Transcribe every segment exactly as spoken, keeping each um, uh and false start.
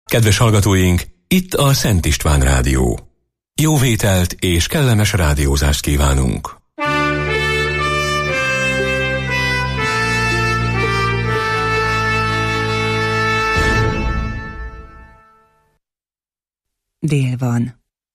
Kedves hallgatóink, itt a Szent István Rádió. Jó vételt és kellemes rádiózást kívánunk! Dél van.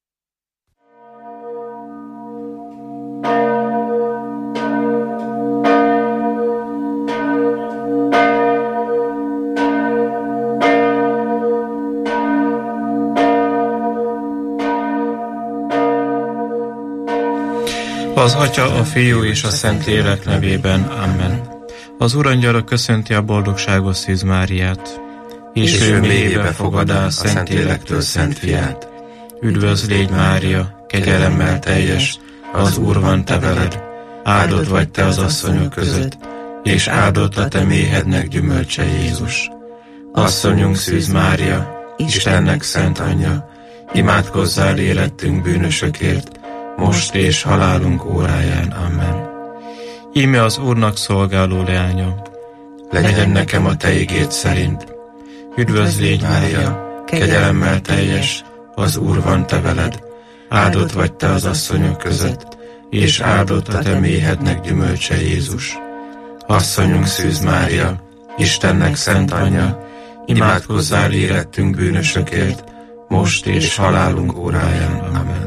Az Atya, a Fiú és a Szentlélek nevében. Amen. Az Urangyala köszönti a boldogságos Szűz Máriát, és, és ő mélyébe fogadá a Szentlélektől Szent Fiát. Üdvözl légy, Mária, kegyelemmel teljes, az Úr van te veled, áldott vagy te az asszonyok között, és áldott a te méhednek gyümölcse Jézus. Asszonyunk Szűz Mária, Istennek szent anyja, imádkozzál érettünk bűnösökért, most és halálunk óráján. Amen. Íme az Úrnak szolgáló leánya, legyen nekem a te igéd szerint. Üdvözl légy, Mária, kegyelemmel teljes, az Úr van te veled, áldott vagy te az asszonyok között, és áldott a te méhednek gyümölcse Jézus. Asszonyunk Szűz Mária, Istennek szent anyja, imádkozzál érettünk bűnösökért, most és halálunk óráján. Amen.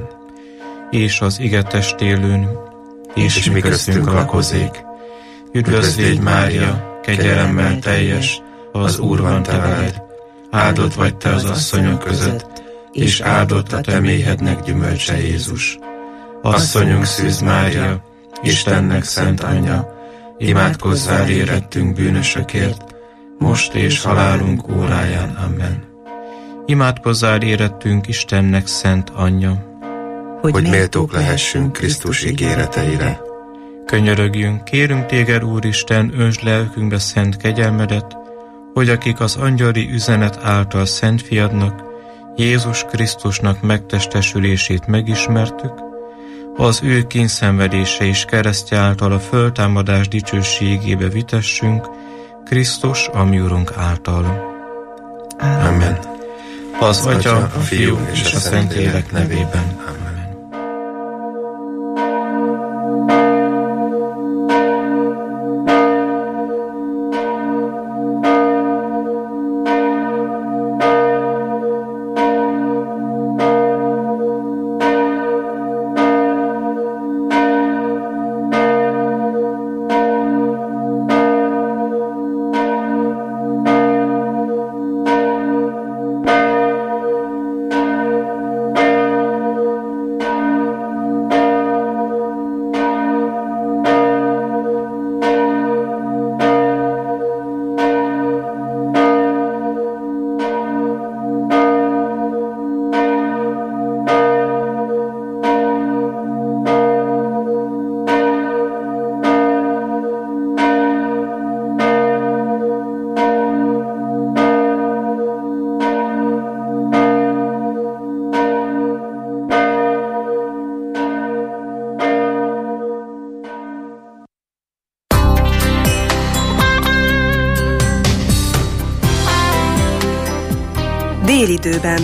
És az ige testélőn, és, és mi köztünk lakozék. Üdvözl légy, Mária, kegyelemmel teljes, az Úr van te veled, áldott vagy te az asszonyok között, és áldott a te méhednek gyümölcse Jézus. Asszonyunk Szűz Mária, Istennek szent anyja, imádkozzál érettünk bűnösökért, most és halálunk óráján. Amen. Imádkozzál érettünk Istennek szent anyja, hogy, hogy méltók lehessünk Krisztus ígéreteire. Könyörögjünk, kérünk téged, Úristen, öntsd lelkünkbe szent kegyelmedet, hogy akik az angyali üzenet által Szent Fiadnak, Jézus Krisztusnak megtestesülését megismertük, az ő kínszenvedése és keresztje által a föltámadás dicsőségébe vitessünk, Krisztus, a mi Urunk által. Amen. Az Atya, a Fiú és a Szentlélek nevében. Amen. Délidőben.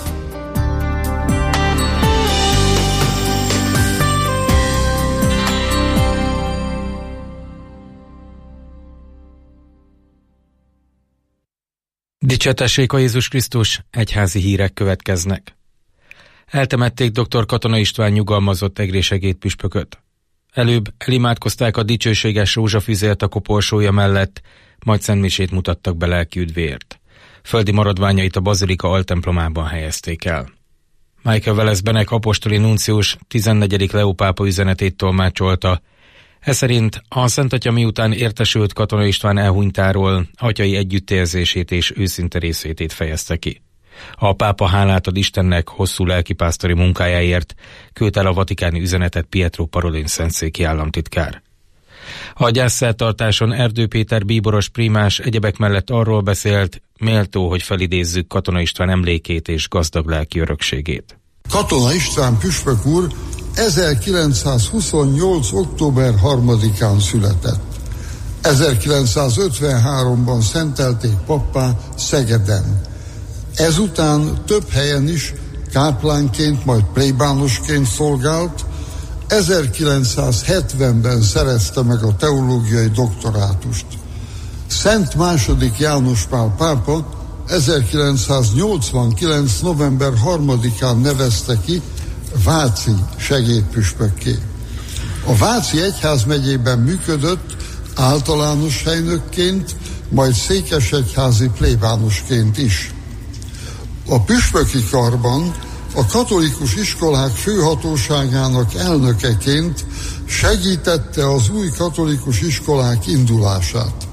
Dicsértessék a Jézus Krisztus, egyházi hírek következnek. Eltemették dr. Katona István nyugalmazott egrésegéd püspököt. Előbb elimádkozták a dicsőséges rózsafüzért a koporsója mellett, majd szentmisét mutattak be lelki üdvéért. Földi maradványait a bazilika altemplomában helyezték el. Michael Welesbenek apostoli nuncius tizennegyedik Leó pápa üzenetét tolmácsolta. Ez szerint a Szent Atya miután értesült Katona István elhunytáról, atyai együttérzését és őszinte részvétét fejezte ki. A pápa hálát ad Istennek hosszú lelkipásztori munkájáért, küldte el a vatikáni üzenetet Pietro Parolin szentszéki államtitkár. A gyászszertartáson Erdő Péter bíboros prímás egyebek mellett arról beszélt, méltó, hogy felidézzük Katona István emlékét és gazdag lelki örökségét. Katona István püspök úr ezerkilencszázhuszonnyolc. október harmadikán született. ezerkilencszázötvenháromban szentelték pappá Szegeden. Ezután több helyen is káplánként, majd plébánosként szolgált. ezerkilencszázhetvenben szerezte meg a teológiai doktorátust. Szent második János Pál pápa ezerkilencszáznyolcvankilenc. november harmadikán nevezte ki váci segédpüspökké. A Váci egyházmegyében működött általános helynökként, majd székesegyházi plébánosként is. A püspöki karban a katolikus iskolák főhatóságának elnökeként segítette az új katolikus iskolák indulását.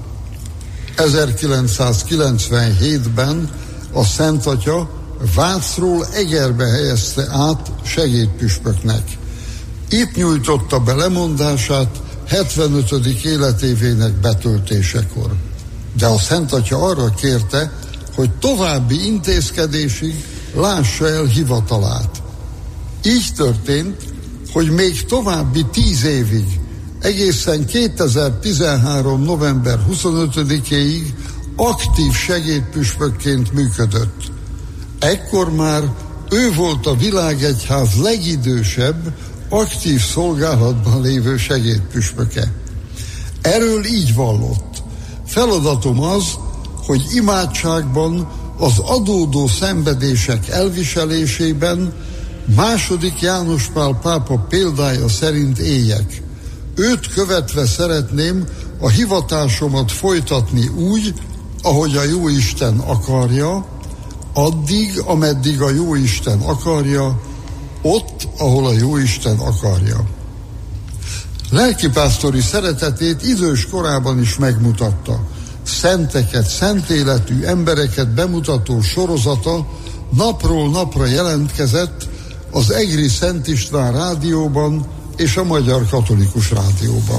ezerkilencszázkilencvenhétben a Szent Atya Vácról Egerbe helyezte át segédpüspöknek. Itt nyújtotta be lemondását hetvenötödik életévének betöltésekor. De a Szent Atya arra kérte, hogy további intézkedésig lássa el hivatalát. Így történt, hogy még további tíz évig, egészen kétezer-tizenhárom. november huszonötödikéig aktív segédpüspökként működött. Ekkor már ő volt a világegyház legidősebb, aktív szolgálatban lévő segédpüspöke. Erről így vallott: feladatom az, hogy imádságban, az adódó szenvedések elviselésében második János Pál pápa példája szerint éljek. Őt követve szeretném a hivatásomat folytatni úgy, ahogy a Jóisten akarja, addig, ameddig a Jóisten akarja, ott, ahol a Jóisten akarja. Lelkipásztori szeretetét idős korában is megmutatta. Szenteket, szent életű embereket bemutató sorozata napról napra jelentkezett az Egri Szent István rádióban és a Magyar Katolikus Rádióban.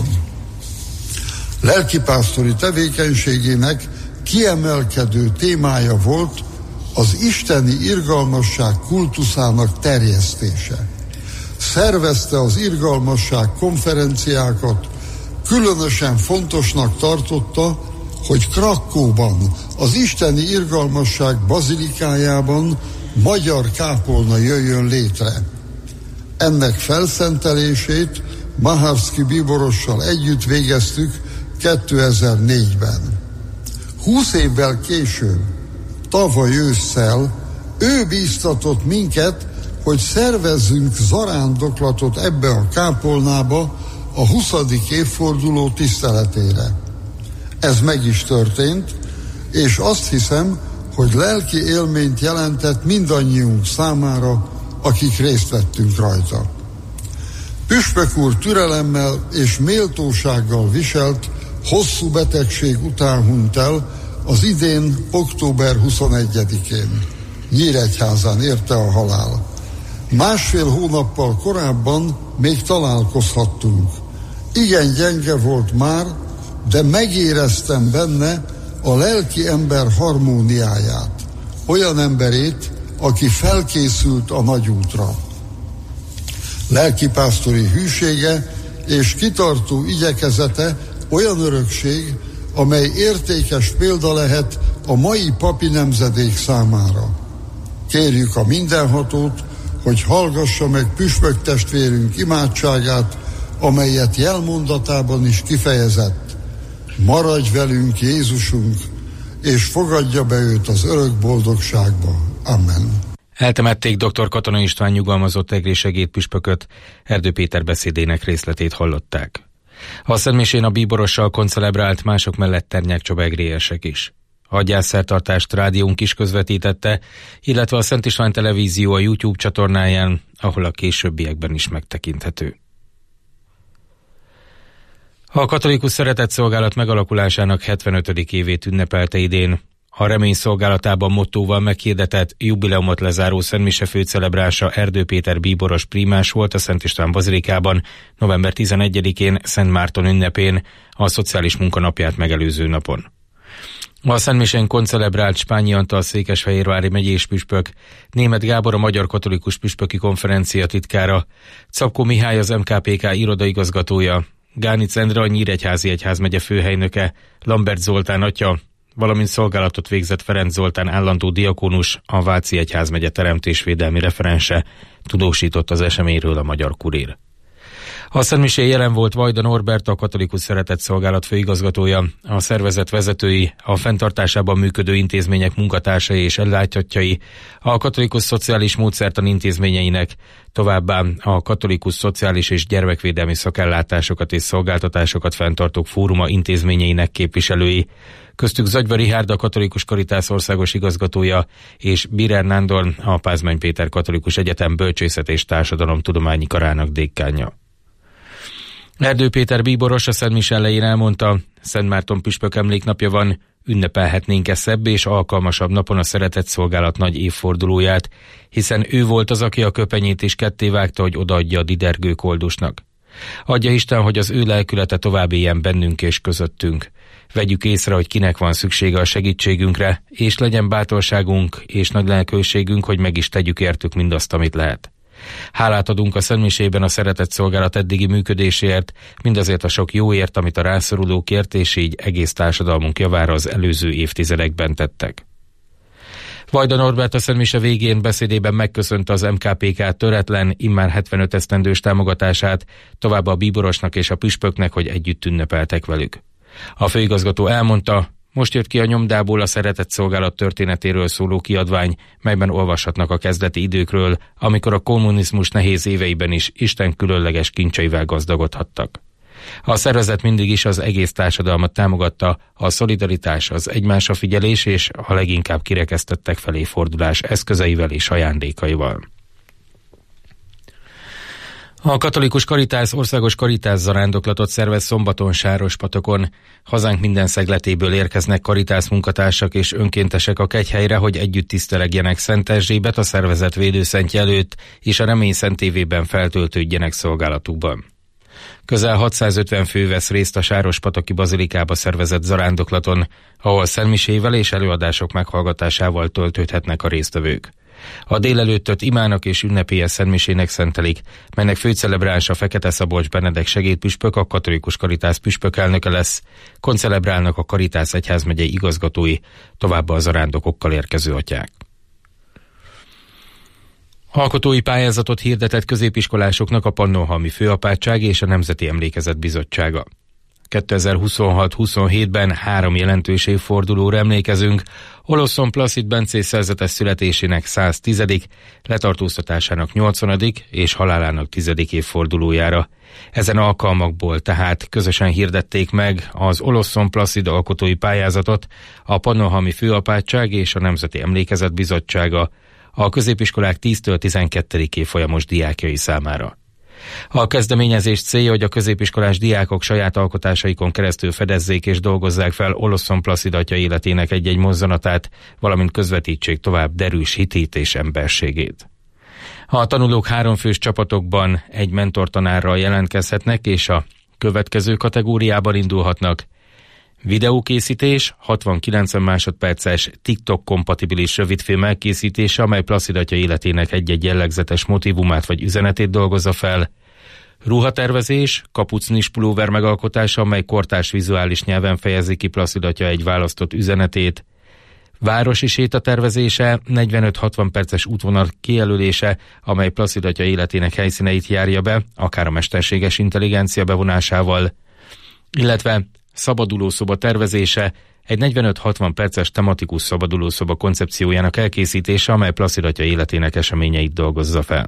Lelkipásztori tevékenységének kiemelkedő témája volt az isteni irgalmasság kultuszának terjesztése. Szervezte az irgalmasság konferenciákat, különösen fontosnak tartotta, hogy Krakkóban, az isteni irgalmasság bazilikájában magyar kápolna jöjjön létre. Ennek felszentelését Maharszky bíborossal együtt végeztük kétezer-négyben. Húsz évvel később, tavaly ősszel ő bíztatott minket, hogy szervezzünk zarándoklatot ebbe a kápolnába a huszadik évforduló tiszteletére. Ez meg is történt, és azt hiszem, hogy lelki élményt jelentett mindannyiunk számára, akik részt vettünk rajta. Püspök úr türelemmel és méltósággal viselt, hosszú betegség után hunyt el az idén október huszonegyedikén. Nyíregyházán érte a halál. Másfél hónappal korábban még találkozhattunk. Igen gyenge volt már, de megéreztem benne a lelki ember harmóniáját. Olyan emberét, aki felkészült a nagyútra. Lelkipásztori hűsége és kitartó igyekezete olyan örökség, amely értékes példa lehet a mai papi nemzedék számára. Kérjük a mindenhatót, hogy hallgassa meg püspök testvérünk imádságát, amelyet jelmondatában is kifejezett: maradj velünk, Jézusunk, és fogadja be őt az örök boldogságba. Amen. Eltemették dr. Katona István nyugalmazott egri segédpüspököt, Erdő Péter beszédének részletét hallották. A szentmisén a bíborossal koncelebrált, mások mellett Ternyák Csaba egriesek is. A gyászszertartást rádiónk is közvetítette, illetve a Szent István Televízió a YouTube csatornáján, ahol a későbbiekben is megtekinthető. A katolikus szeretetszolgálat megalakulásának hetvenötödik évét ünnepelte idén. A remény szolgálatában mottóval meghirdetett jubileumot lezáró szentmise főcelebrása Erdő Péter bíboros prímás volt a Szent István bazilikában november tizenegyedikén, Szent Márton ünnepén, a szociális munkanapját megelőző napon. A szentmisén koncelebrált Spányi Antal székesfehérvári megyés püspök, Németh Gábor a Magyar Katolikus Püspöki Konferencia titkára, Czapkó Mihály az em ká pé ká irodaigazgatója, Gánic Endre a Nyíregyházi Egyházmegye főhelynöke, Lambert Zoltán atya, valamint szolgálatot végzett Ferenc Zoltán állandó diakónus, a Váci Egyházmegye teremtésvédelmi referense tudósított az eseményről a Magyar Kurír. A szentmisén jelen volt Vajda Norbert, a Katolikus Szeretetszolgálat főigazgatója, a szervezet vezetői, a fenntartásában működő intézmények munkatársai és ellátjai, a Katolikus Szociális Módszertan intézményeinek, továbbá a Katolikus Szociális és Gyermekvédelmi Szakellátásokat és Szolgáltatásokat fenntartók fóruma intézményeinek képviselői, köztük Zagyva Richárd, a Katolikus Karitász országos igazgatója, és Birer Nándor, a Pázmány Péter Katolikus Egyetem Bölcsészet és Társadalomtudományi Karának dékánja. Erdő Péter bíboros a szentmise elején elmondta, Szent Márton püspök emléknapja van, ünnepelhetnénk-e szebb és alkalmasabb napon a szeretetszolgálat nagy évfordulóját, hiszen ő volt az, aki a köpenyét is kettévágta, hogy odaadja a didergő koldusnak. Adja Isten, hogy az ő lelkülete tovább éljen bennünk és közöttünk. Vegyük észre, hogy kinek van szüksége a segítségünkre, és legyen bátorságunk és nagy lelkőségünk, hogy meg is tegyük értük mindazt, amit lehet. Hálát adunk a szentmisében a szeretetszolgálat eddigi működéséért, mindazért a sok jóért, amit a rászorulókért és így egész társadalmunk javára az előző évtizedekben tettek. Vajda Norbert a szentmise végén beszédében megköszönte az em ká pé ká töretlen, immár hetvenöt esztendős támogatását, továbbá a bíborosnak és a püspöknek, hogy együtt ünnepeltek velük. A főigazgató elmondta, most jött ki a nyomdából a szeretetszolgálat történetéről szóló kiadvány, melyben olvashatnak a kezdeti időkről, amikor a kommunizmus nehéz éveiben is Isten különleges kincseivel gazdagodhattak. A szervezet mindig is az egész társadalmat támogatta, a szolidaritás, az egymásra figyelés és a leginkább kirekesztettek felé fordulás eszközeivel és ajándékaival. A Katolikus Karitász országos karitász zarándoklatot szervez szombaton Sárospatokon. Hazánk minden szegletéből érkeznek karitász munkatársak és önkéntesek a kegyhelyre, hogy együtt tisztelegjenek Szent Erzsébet, a szervezet védőszentje előtt, és a Remény Szent Tévében feltöltődjenek szolgálatukban. Közel hatszázötven fő vesz részt a Sárospataki bazilikába szervezett zarándoklaton, ahol szentmisével és előadások meghallgatásával töltődhetnek a résztvevők. A délelőttöt imának és ünnepélyes szentmisének szentelik, melynek főcelebránsa Fekete Szabolcs Benedek segédpüspök, a Katolikus Karitász püspökelnöke lesz, koncelebrálnak a Karitász egyházmegyei igazgatói, továbbá a zarándokokkal érkező atyák. Alkotói pályázatot hirdetett középiskolásoknak a Pannonhalmi Főapátság és a Nemzeti Emlékezet Bizottsága. kétezer-huszonhat huszonhétben három jelentős évfordulóra emlékezünk, Oloszon Plaszid Bencés szerzetes születésének száztizedik, letartóztatásának nyolcvanadik és halálának tizedik évfordulójára. Ezen alkalmakból tehát közösen hirdették meg az Oloszon Plaszid alkotói pályázatot a Pannonhalmi Főapátság és a Nemzeti Emlékezet Bizottsága a középiskolák tíztől tizenkettedik évfolyamos diákjai számára. A kezdeményezés célja, hogy a középiskolás diákok saját alkotásaikon keresztül fedezzék és dolgozzák fel Oloszon Plaszid atya életének egy-egy mozzanatát, valamint közvetítsék tovább derűs hitét és emberségét. A tanulók háromfős csapatokban egy mentortanárral jelentkezhetnek, és a következő kategóriában indulhatnak: videókészítés, hatvan-kilencven másodperces TikTok-kompatibilis rövidfilm elkészítése, amely Plaszid atya életének egy-egy jellegzetes motívumát vagy üzenetét dolgozza fel; ruhatervezés, kapucnis pulóver megalkotása, amely kortárs vizuális nyelven fejezi ki Plaszid atya egy választott üzenetét; városi séta tervezése, negyvenöt-hatvan perces útvonal kijelölése, amely Plaszid atya életének helyszíneit járja be, akár a mesterséges intelligencia bevonásával; illetve szabadulószoba tervezése, egy negyvenöt-hatvan perces tematikus szabadulószoba koncepciójának elkészítése, amely Plaszid atya életének eseményeit dolgozza fel.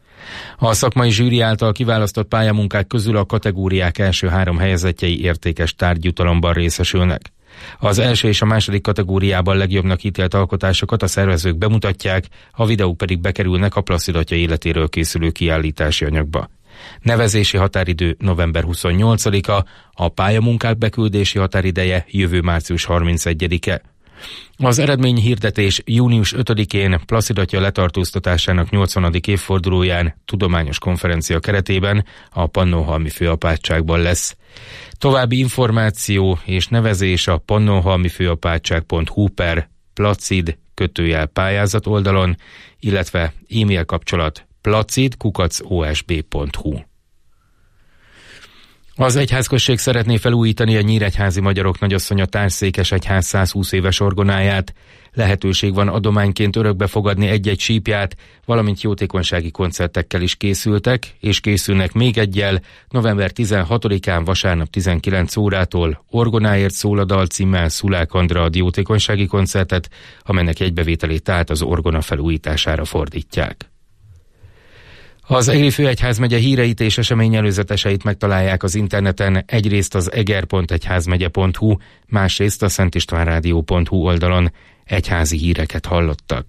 A szakmai zsűri által kiválasztott pályamunkák közül a kategóriák első három helyezettjei értékes tárgyjutalomban részesülnek. Az első és a második kategóriában legjobbnak ítélt alkotásokat a szervezők bemutatják, a videók pedig bekerülnek a Plaszid atya életéről készülő kiállítási anyagba. Nevezési határidő november huszonnyolcadika, a pályamunkák beküldési határideje jövő március harmincegyedike. Az eredményhirdetés június ötödikén Plaszid atya letartóztatásának nyolcvanadik évfordulóján tudományos konferencia keretében a Pannonhalmi Főapátságban lesz. További információ és nevezés a pannonhalmifőapátság pont hu per placid kötőjel pályázat oldalon, illetve e-mail kapcsolat placid kukac o s b pont hu. Az egyházközség szeretné felújítani a nyíregyházi magyarok nagyasszonya társszékesegyház százhúsz éves orgonáját. Lehetőség van adományként örökbe fogadni egy-egy sípját, valamint jótékonysági koncertekkel is készültek, és készülnek még egyel november tizenhatodikán vasárnap tizenkilenc órától Orgonáért szól a dal címmel Szulák Andrea jótékonysági koncertet, amelynek egybevételét tehát az orgona felújítására fordítják. Az Egri főegyházmegye híreit és esemény előzeteseit megtalálják az interneten, egyrészt az eger pont egyházmegye pont hu, másrészt a szentistvánrádió pont hu oldalon. Egyházi híreket hallottak.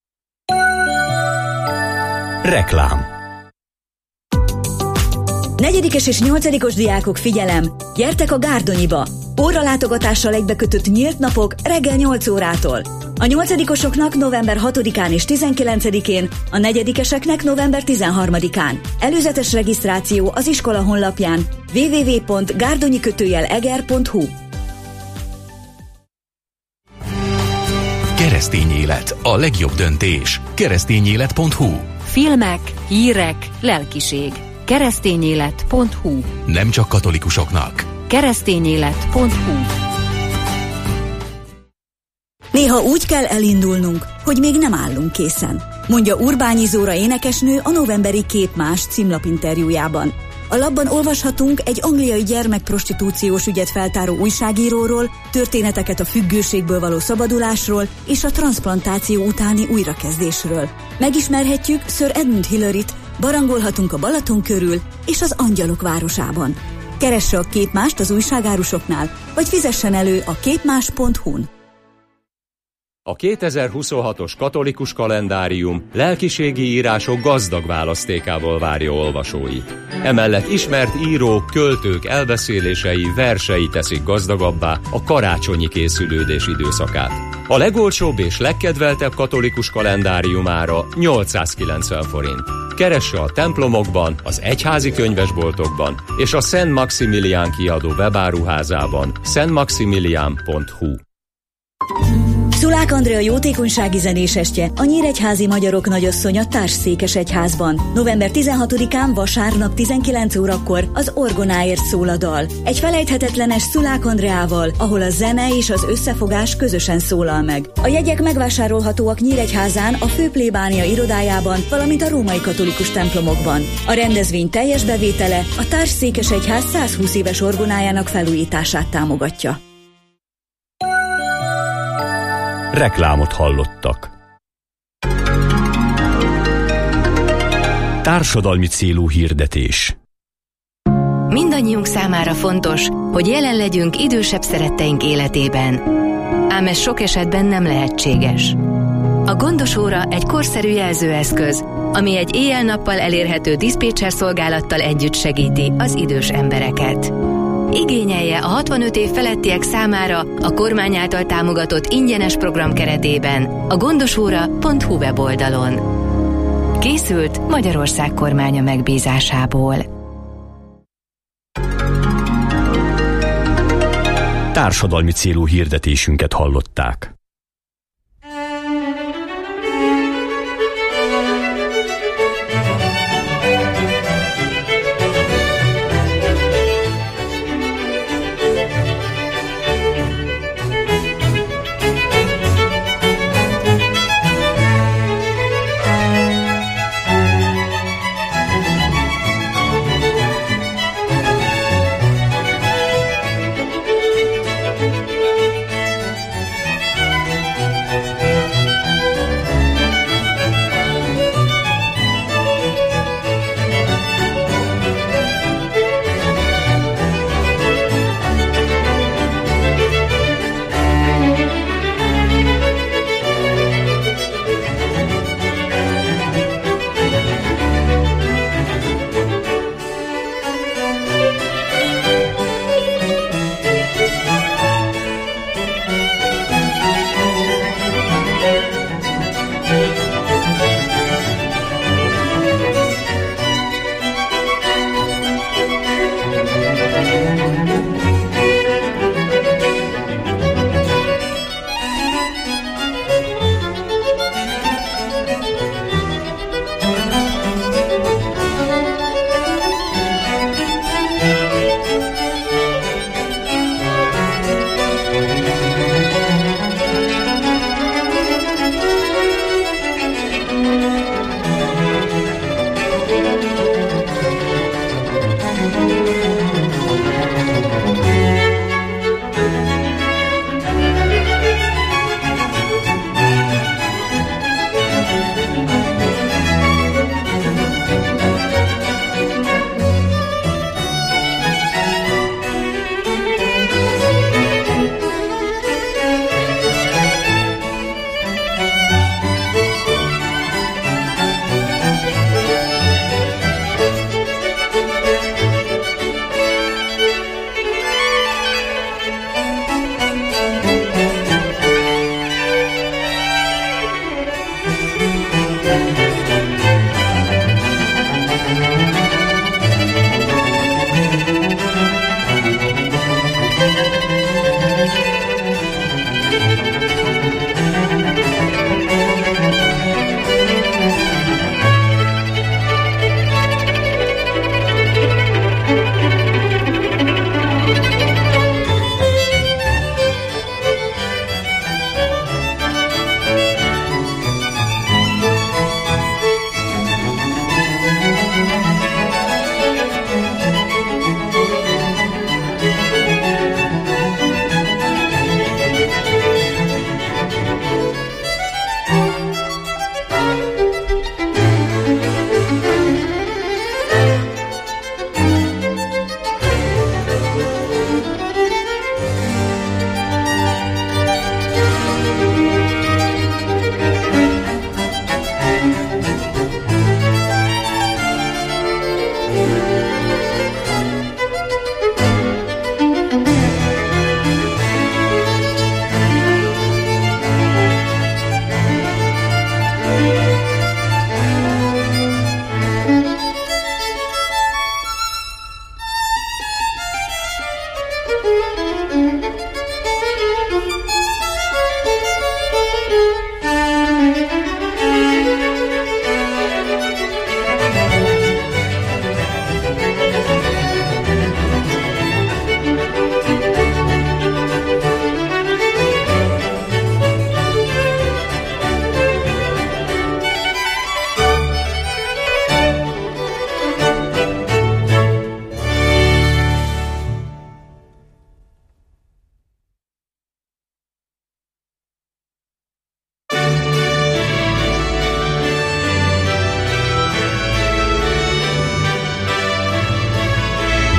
Reklám. Negyedikes és nyolcadikos diákok, figyelem! Gyertek a Gárdonyiba! Óralátogatással egybekötött nyílt napok reggel nyolc órától. A nyolcadikosoknak november hatodikán és tizenkilencedikén, a negyedikeseknek november tizenharmadikán. Előzetes regisztráció az iskola honlapján double-u double-u double-u pont gárdonyi kötőjel eger pont hu. Keresztény élet, a legjobb döntés. keresztényélet pont hu. Filmek, hírek, lelkiség. keresztényélet pont hu. Nem csak katolikusoknak. keresztényélet pont hu. Néha úgy kell elindulnunk, hogy még nem állunk készen, mondja Urbányi Zóra énekesnő a novemberi Képmás címlapinterjújában. A labban olvashatunk egy angliai gyermekprostitúciós ügyet feltáró újságíróról, történeteket a függőségből való szabadulásról és a transzplantáció utáni újrakezdésről. Megismerhetjük Sir Edmund Hillary-t, barangolhatunk a Balaton körül és az Angyalok városában. Keresse a Képmást az újságárusoknál, vagy fizessen elő a képmás pont hu-n. A kétezer-huszonhatos katolikus kalendárium lelkiségi írások gazdag választékával várja olvasóit. Emellett ismert írók, költők elbeszélései, versei teszik gazdagabbá a karácsonyi készülődés időszakát. A legolcsóbb és legkedveltebb katolikus kalendáriumára nyolcszázkilencven forint. Keresse a templomokban, az egyházi könyvesboltokban és a Szent Maximilián kiadó webáruházában szent maximilián pont hu. Szulák Andrea jótékonysági zenésestje a nyíregyházi magyarok nagyasszonya társszékesegyházban. november tizenhatodikán vasárnap tizenkilenc órakor az Orgonáért szól a dal. Egy felejthetetlenes Szulák Andreával, ahol a zene és az összefogás közösen szólal meg. A jegyek megvásárolhatóak Nyíregyházán, a főplébánia irodájában, valamint a római katolikus templomokban. A rendezvény teljes bevétele a társszékesegyház százhúsz éves orgonájának felújítását támogatja. Reklámot hallottak. Társadalmi célú hirdetés. Mindannyiunk számára fontos, hogy jelen legyünk idősebb szeretteink életében. Ám ez sok esetben nem lehetséges. A gondos óra egy korszerű jelzőeszköz, ami egy éjjel-nappal elérhető diszpécser szolgálattal együtt segíti az idős embereket. Igényelje a hatvanöt év felettiek számára a kormány által támogatott ingyenes program keretében a gondosóra pont hu weboldalon. Készült Magyarország kormánya megbízásából. Társadalmi célú hirdetésünket hallották.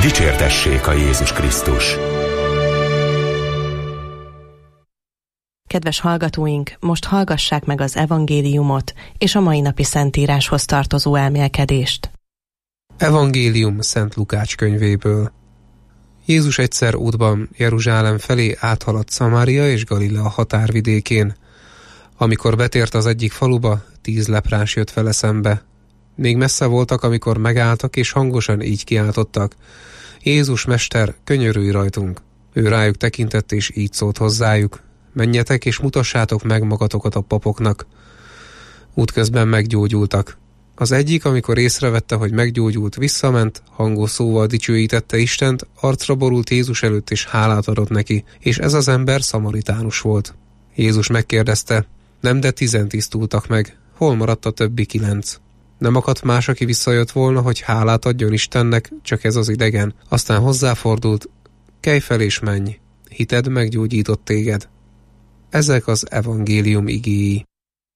Dicsértessék a Jézus Krisztus! Kedves hallgatóink, most hallgassák meg az evangéliumot és a mai napi szentíráshoz tartozó elmélkedést. Evangélium Szent Lukács könyvéből. Jézus egyszer útban Jeruzsálem felé áthaladt Szamária és Galilea határvidékén. Amikor betért az egyik faluba, tíz leprás jött vele szembe. Még messze voltak, amikor megálltak, és hangosan így kiáltottak: Jézus mester, könyörülj rajtunk! Ő rájuk tekintett, és így szólt hozzájuk: menjetek, és mutassátok meg magatokat a papoknak. Útközben meggyógyultak. Az egyik, amikor észrevette, hogy meggyógyult, visszament, hangos szóval dicsőítette Istent, arcra borult Jézus előtt, és hálát adott neki, és ez az ember szamaritánus volt. Jézus megkérdezte: nem, de tizen tisztultak meg, hol maradt a többi kilenc? Nem akadt más, aki visszajött volna, hogy hálát adjon Istennek, csak ez az idegen. Aztán hozzáfordult: kelj fel és menj, hited meggyógyított téged. Ezek az evangélium igéi.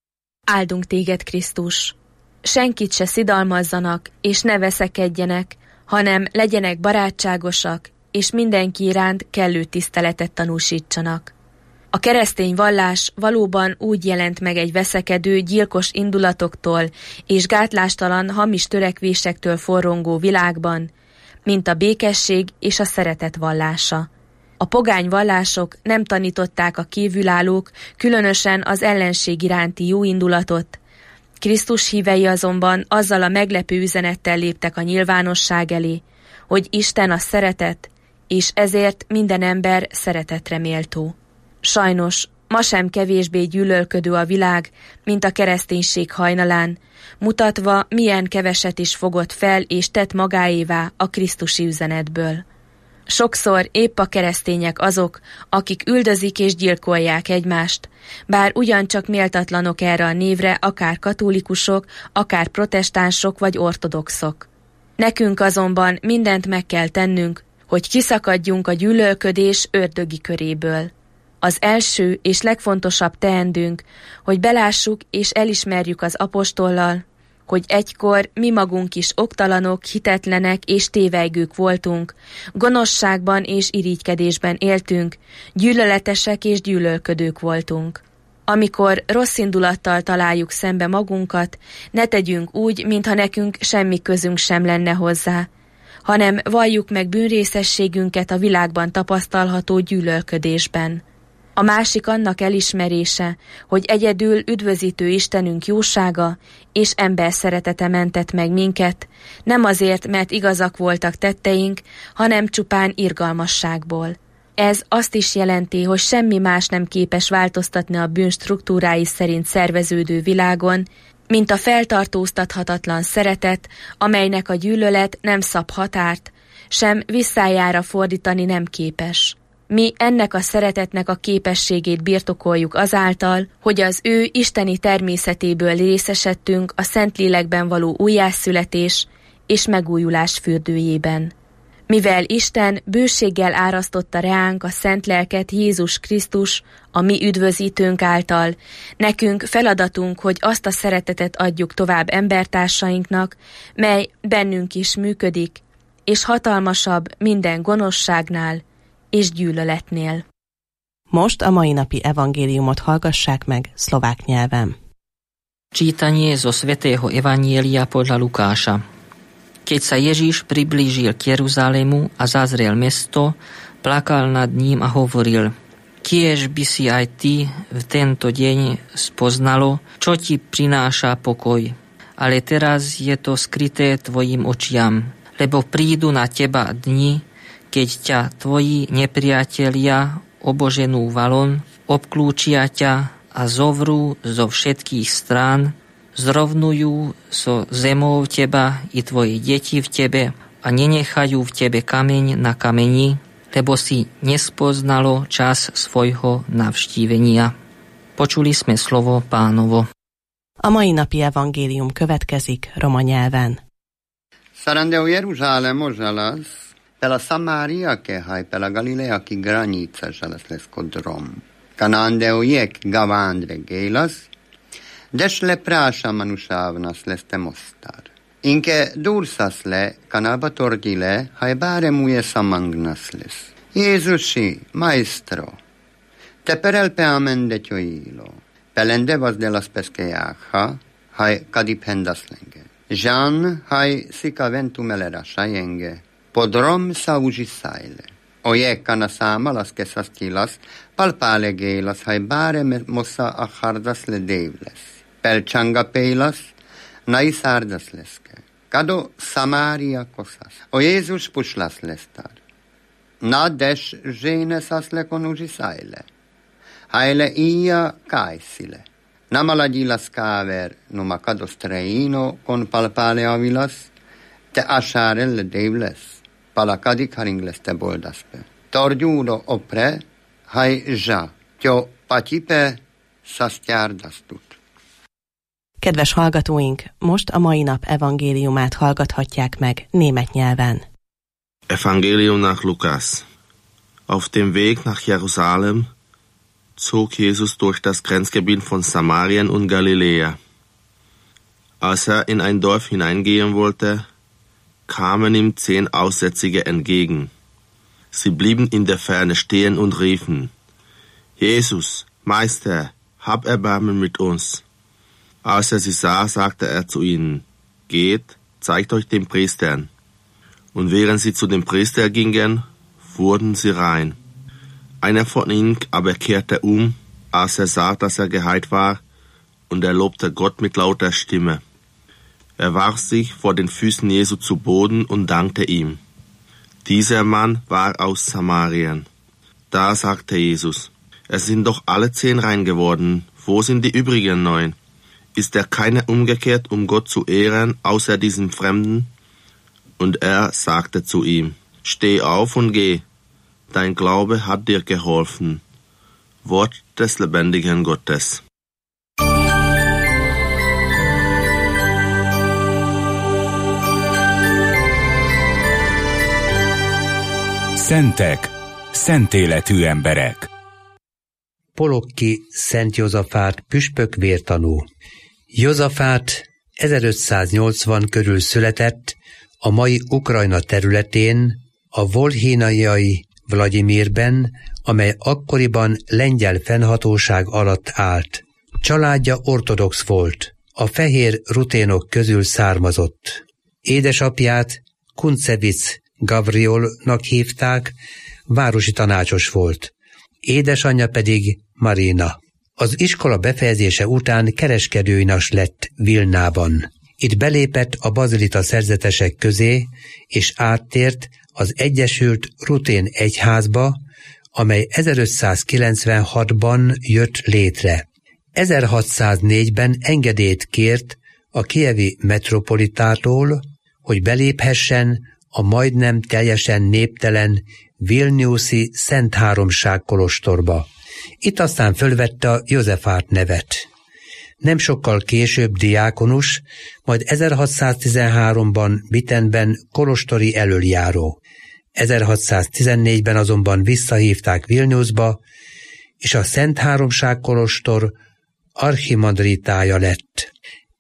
Áldunk téged, Krisztus! Senkit se szidalmazzanak, és ne veszekedjenek, hanem legyenek barátságosak, és mindenki iránt kellő tiszteletet tanúsítsanak. A keresztény vallás valóban úgy jelent meg egy veszekedő, gyilkos indulatoktól és gátlástalan, hamis törekvésektől forrongó világban, mint a békesség és a szeretet vallása. A pogány vallások nem tanították a kívülállók, különösen az ellenség iránti jó indulatot. Krisztus hívei azonban azzal a meglepő üzenettel léptek a nyilvánosság elé, hogy Isten a szeretet, és ezért minden ember szeretetre méltó. Sajnos ma sem kevésbé gyűlölködő a világ, mint a kereszténység hajnalán, mutatva, milyen keveset is fogott fel és tett magáévá a krisztusi üzenetből. Sokszor épp a keresztények azok, akik üldözik és gyilkolják egymást, bár ugyancsak méltatlanok erre a névre akár katolikusok, akár protestánsok vagy ortodoxok. Nekünk azonban mindent meg kell tennünk, hogy kiszakadjunk a gyűlölködés ördögi köréből. Az első és legfontosabb teendőnk, hogy belássuk és elismerjük az apostollal, hogy egykor mi magunk is oktalanok, hitetlenek és tévejgők voltunk, gonoszságban és irigykedésben éltünk, gyűlöletesek és gyűlölködők voltunk. Amikor rossz indulattal találjuk szembe magunkat, ne tegyünk úgy, mintha nekünk semmi közünk sem lenne hozzá, hanem valljuk meg bűnrészességünket a világban tapasztalható gyűlölködésben. A másik annak elismerése, hogy egyedül üdvözítő Istenünk jósága és ember szeretete mentett meg minket, nem azért, mert igazak voltak tetteink, hanem csupán irgalmasságból. Ez azt is jelenti, hogy semmi más nem képes változtatni a bűn struktúrái szerint szerveződő világon, mint a feltartóztathatatlan szeretet, amelynek a gyűlölet nem szab határt, sem visszájára fordítani nem képes. Mi ennek a szeretetnek a képességét birtokoljuk azáltal, hogy az ő isteni természetéből részesedtünk a Szentlélekben való újjászületés és megújulás fürdőjében. Mivel Isten bőséggel árasztotta reánk a szent lelket Jézus Krisztus, a mi üdvözítőnk által, nekünk feladatunk, hogy azt a szeretetet adjuk tovább embertársainknak, mely bennünk is működik, és hatalmasabb minden gonoszságnál és gyűlöletnél. Most a mai napi evangéliumot hallgassák meg szlovák nyelven. Čítanie zo svätého Evanjelia podľa Lukáša. Keď sa Ježiš priblížil k Jeruzalému a zazrel mesto, plakal nad ním a hovoril: Kiež by si aj ty v tento deň spoznalo, čo ti prináša pokoj. Ale teraz je to skryté tvojim očiam, lebo prídu na teba dni, keď ťa tvoji nepriatelia oboženú valon, obklúčia ťa a zovrú zo všetkých strán, zrovnujú so zemou teba i tvoje deti v tebe a nenechajú v tebe kameň na kameni, lebo si nespoznalo čas svojho navštívenia. Počuli sme slovo Pánovo. A mai napi evangélium következik roma nyelven. Sarandeu Jeruzsálem žalas, pela Samaria che hai pela Galilea ki granica žalas leskodrom. Kanandeu jek gavandre gelas, Deš lepráša manušávnas leste mostar. Inke dursasle, kanaba torgile, hai bare muie samangnasles. Jezusi, maestro, te perel pe amende tioilo, pelende vas de las pesqueaja, hai cadipendaslenge. Jean, hai sicaventu melera shayenge, podrom sa ugisaile. Oye canasama las que sastilas, palpale gelas, hai bare mossa achardas le devles. Pel changa peilas, nai sardas leske. Kado Samaria kosas. O Jézus puslas lestar. Na des genes asle conugisaile. Haile ia caesile. Namalagilas caver numa kado streino con palpale avilas, te asharelle devles, palacadi caringles te boldaspe. Torgiulo opre, hai ja, tio patipe sastiardastut. Kedves hallgatóink, most a mai nap evangéliumát hallgathatják meg német nyelven. Evangelium nach Lukas. Auf dem Weg nach Jerusalem zog Jesus durch das Grenzgebiet von Samarien und Galiläa. Als er in ein Dorf hineingehen wollte, kamen ihm zehn Aussätzige entgegen. Sie blieben in der Ferne stehen und riefen: Jesus, Meister, hab Erbarmen mit uns. Als er sie sah, sagte er zu ihnen: Geht, zeigt euch den Priestern. Und während sie zu dem Priester gingen, wurden sie rein. Einer von ihnen aber kehrte um, als er sah, dass er geheilt war, und er lobte Gott mit lauter Stimme. Er warf sich vor den Füßen Jesu zu Boden und dankte ihm. Dieser Mann war aus Samarien. Da sagte Jesus: Es sind doch alle zehn rein geworden. Wo sind die übrigen neun? Ist er keiner umgekehrt, um Gott zu ehren, außer diesem Fremden? Und er sagte zu ihm: Steh auf und geh. Dein Glaube hat dir geholfen. Wort des lebendigen Gottes. Szentek, szent életű emberek. Polokki Szent Józsafát püspök vértanú. Józsafát ezerötszáznyolcvan körül született a mai Ukrajna területén, a volhénaiai Vlagyimirben, amely akkoriban lengyel fennhatóság alatt állt. Családja ortodox volt, a fehér ruténok közül származott. Édesapját Kuncevic Gavriolnak hívták, városi tanácsos volt. Édesanyja pedig Marina. Az iskola befejezése után kereskedőinas lett Vilnában. Itt belépett a bazilita szerzetesek közé, és áttért az Egyesült Rutén egyházba, amely ezerötszázkilencvenhatban jött létre. ezerhatszáznégyben engedélyt kért a kijevi metropolitától, hogy beléphessen a majdnem teljesen néptelen Vilniuszi Szent Háromság kolostorba. Itt aztán fölvette a Józsefát nevet. Nem sokkal később diákonus, majd ezerhatszáztizenháromban Wittenben kolostori elöljáró. ezerhatszáztizennégyben azonban visszahívták Vilniusba, és a Szent Háromság kolostor archimandritája lett.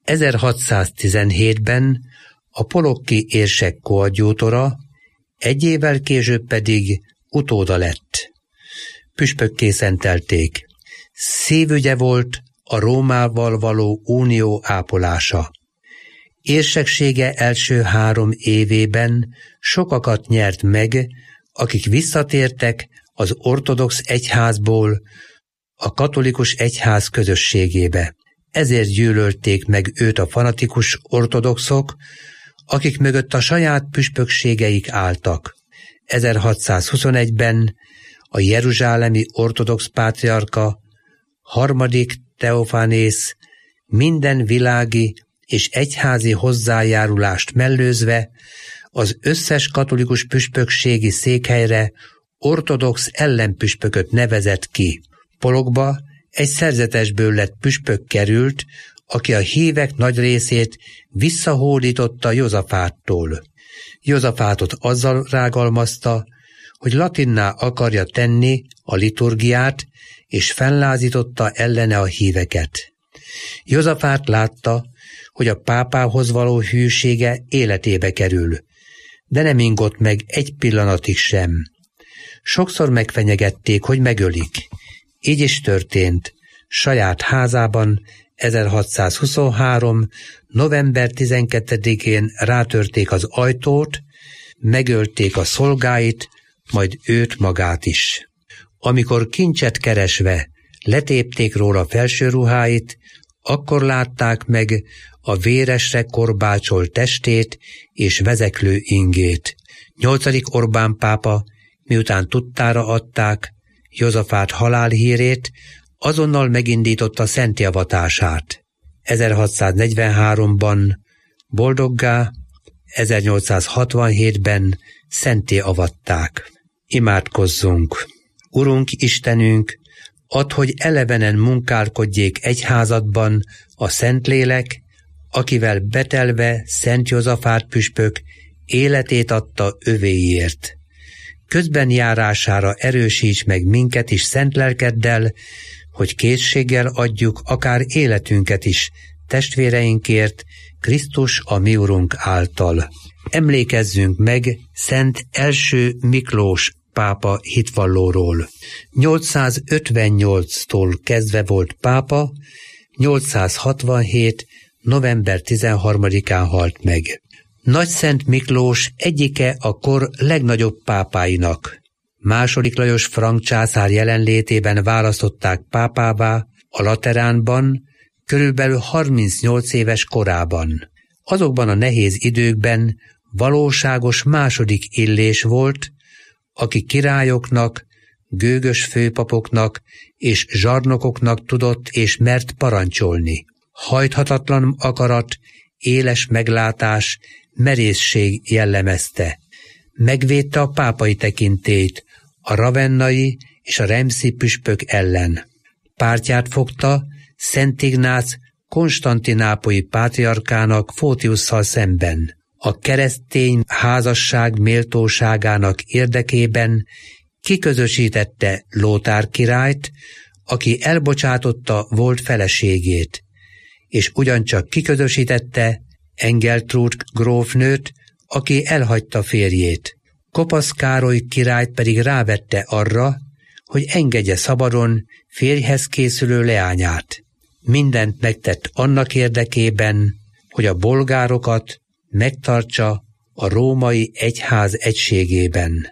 ezerhatszáztizenhétben a polokki érsek koadjútora, egy évvel később pedig utóda lett. Püspökké szentelték. Szívügye volt a Rómával való unió ápolása. Érseksége első három évében sokakat nyert meg, akik visszatértek az ortodox egyházból a katolikus egyház közösségébe. Ezért gyűlölték meg őt a fanatikus ortodoxok, akik mögött a saját püspökségeik álltak. ezerhatszázhuszonegyben a jeruzsálemi ortodox pátriárka harmadik Teofanész minden világi és egyházi hozzájárulást mellőzve az összes katolikus püspökségi székhelyre ortodox ellenpüspököt nevezett ki. Polokba egy szerzetesből lett püspök került, aki a hívek nagy részét visszahódította Józsafáttól. Józsafátot azzal rágalmazta, hogy latinná akarja tenni a liturgiát, és fennlázította ellene a híveket. Józsafát látta, hogy a pápához való hűsége életébe kerül, de nem ingott meg egy pillanatig sem. Sokszor megfenyegették, hogy megölik. Így is történt. Saját házában ezerhatszázhuszonhárom. november tizenkettedikén rátörték az ajtót, megölték a szolgáit, majd őt magát is. Amikor kincset keresve letépték róla felső ruháit, akkor látták meg a véresre korbácsolt testét és vezeklő ingét. Nyolcadik Orbán pápa, miután tudtára adták Józsafát halálhírét, azonnal megindította szentjavatását. ezerhatszáznegyvenháromban boldoggá, ezernyolcszázhatvanhétben szenté avatták. Imádkozzunk! Urunk Istenünk, add, hogy elevenen munkálkodjék egyházadban a Szentlélek, akivel betelve Szent Józsafát püspök életét adta övéért. Közben járására erősíts meg minket is szent lelkeddel, hogy készséggel adjuk akár életünket is testvéreinkért, Krisztus a mi Urunk által. Emlékezzünk meg Szent első Miklós pápa hitvallóról. nyolcszázötvennyolctól kezdve volt pápa, nyolcszázhatvanhét. november tizenharmadikán halt meg. Nagyszent Miklós egyike a kor legnagyobb pápáinak. Második Lajos frank császár jelenlétében választották pápává a Lateránban, körülbelül harmincnyolc éves korában. Azokban a nehéz időkben valóságos második Illés volt, aki királyoknak, gőgös főpapoknak és zsarnokoknak tudott és mert parancsolni. Hajthatatlan akarat, éles meglátás, merészség jellemezte. Megvédte a pápai tekintélyt a ravennai és a remszi püspök ellen. Pártját fogta Szent Ignác konstantinápolyi pátriarkának Fótiusszal szemben. A keresztény házasság méltóságának érdekében kiközösítette Lótár királyt, aki elbocsátotta volt feleségét, és ugyancsak kiközösítette Engeltrud grófnőt, aki elhagyta férjét. Kopasz Károly királyt pedig rávette arra, hogy engedje szabadon férjhez készülő leányát. Mindent megtett annak érdekében, hogy a bolgárokat megtartsa a római egyház egységében.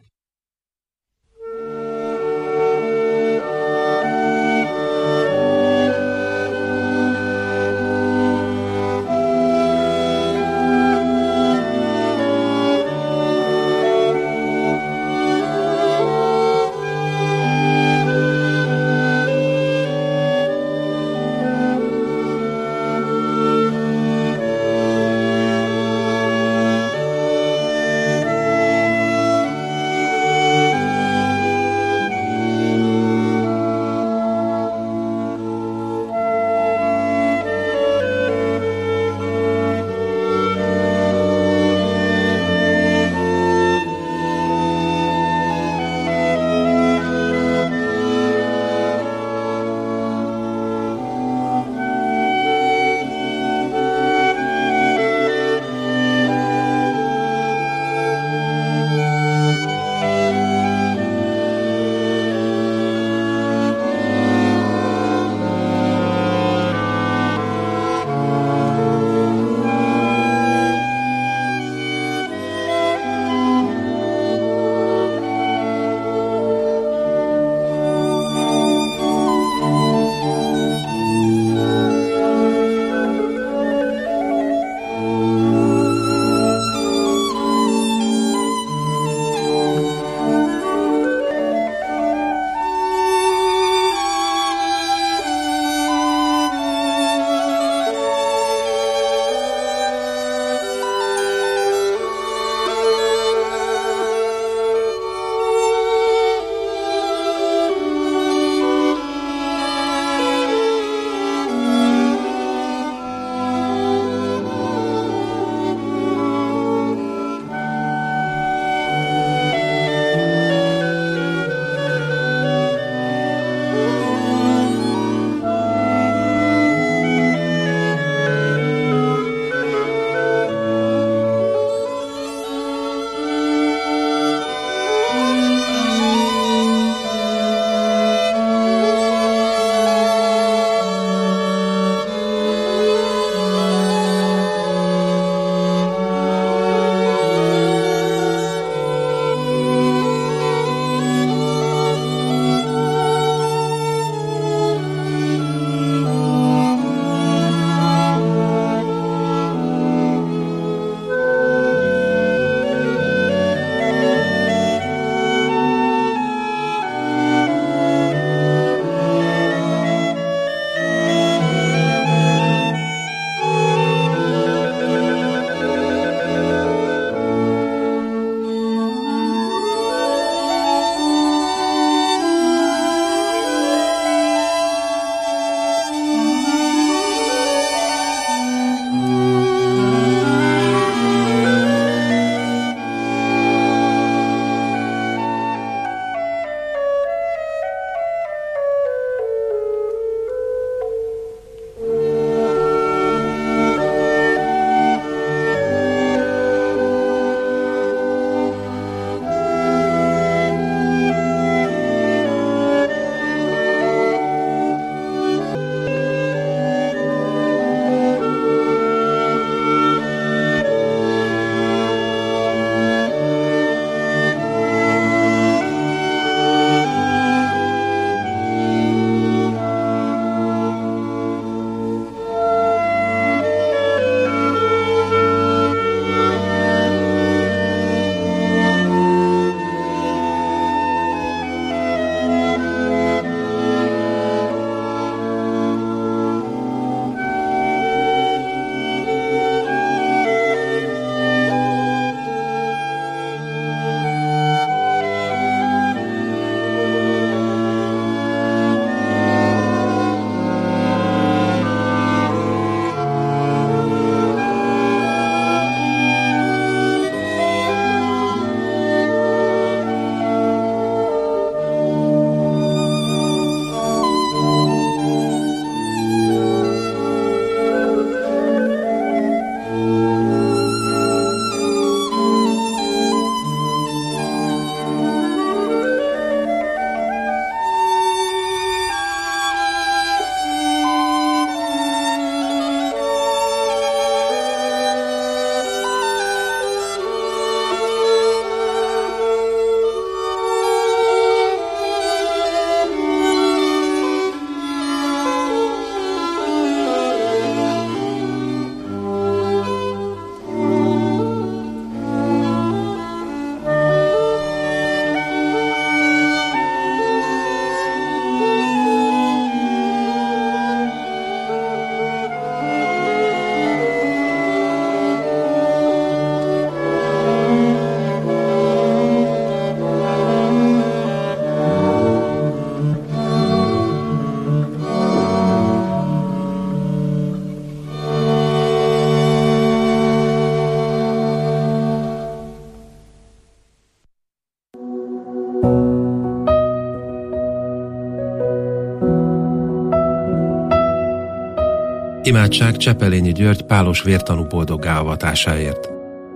Imádság Csepelényi György pálos vértanú boldoggá avatásáért.